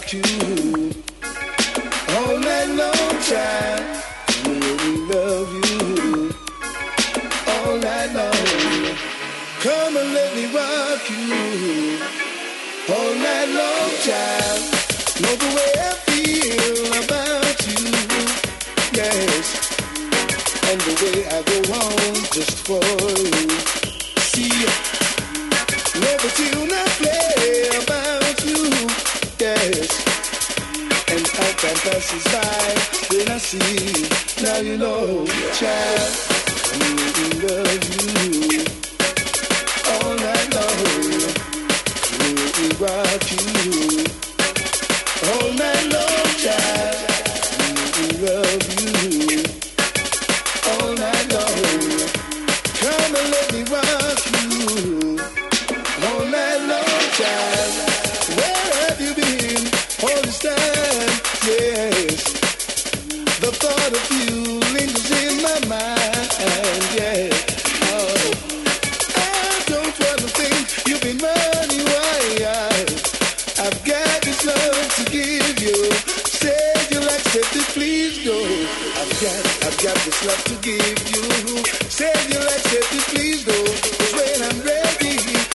rock you all night long, child. Let me love you all night long. Come and let me rock you all night long, child. Know the way I feel about you, yes, and the way I go on just for you. See, never till I play about you, yes, and as time passes by, when I see you, now you know, child, I really love you all night long. Really rock you all night long, child. Really love you all night long. Come and let me rock you all night long, child. Where have you been all this time? Yes, the thought of you lingers in my mind. Yeah, oh, I don't wanna think you've been running wild. I've got this love to give you. Said you'll accept it, please go. I've got this love to give you. Said you'll accept it, please go. 'Cause when I'm ready,